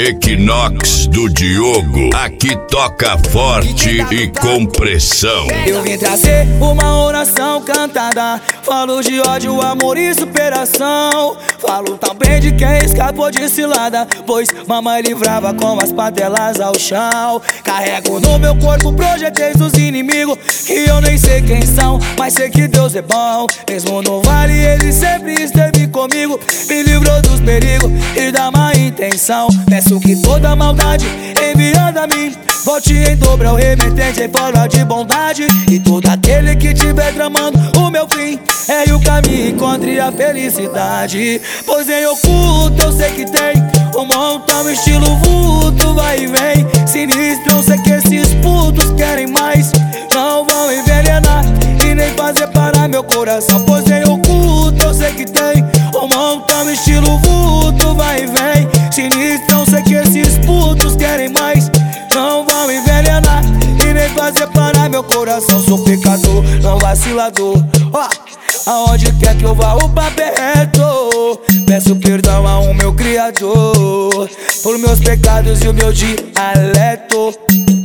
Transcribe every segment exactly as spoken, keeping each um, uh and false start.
Equinox do Diogo, aqui toca forte e com pressão. Eu vim trazer uma oração cantada, falo de ódio, amor e superação. Falo também de quem escapou de cilada, pois mamãe livrava com as patelas ao chão. Carrego no meu corpo projetos dos inimigos, que eu nem sei quem são, mas sei que Deus é bom. Mesmo no vale ele sempre esteve comigo, me livrou dos perigos e da má intenção. Peço que toda maldade enviada a mim volte em dobro ao remetente em forma de bondade. E todo aquele que tiver tramando o meu fim, erre o caminho e encontre a felicidade. Pois em oculto eu sei que tem um montão estilo vulto, vai e vem sinistro. Eu sei que esses putos querem mais, não vão envenenar e nem fazer parar meu coração. Pois em oculto eu sei que tem um montão estilo vulto, vai e vem sinistro. Eu sei que esses putos querem mais, não vão envenenar e nem fazer parar meu coração. Sou pecador, não vacilador, ó, aonde quer que eu vá o papo é reto. Peço perdão ao meu Criador por meus pecados e o meu dialeto.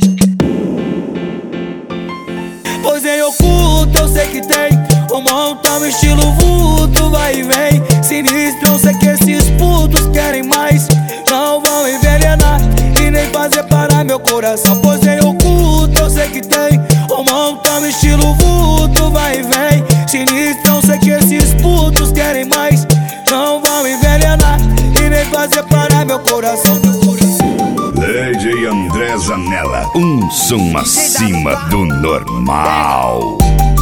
Pois em oculto eu sei que tem um montão estilo vulto, vai e vem sinistro. Eu sei que esses putos querem mais, não vão envenenar e nem fazer parar meu coração. Pois em oculto eu sei que tem um montão estilo vulto, vai e vem sinistro. Eu sei que esses putos querem mais, não vão envenenar e nem fazer parar meu coração. D J André Zanella, um som acima do normal.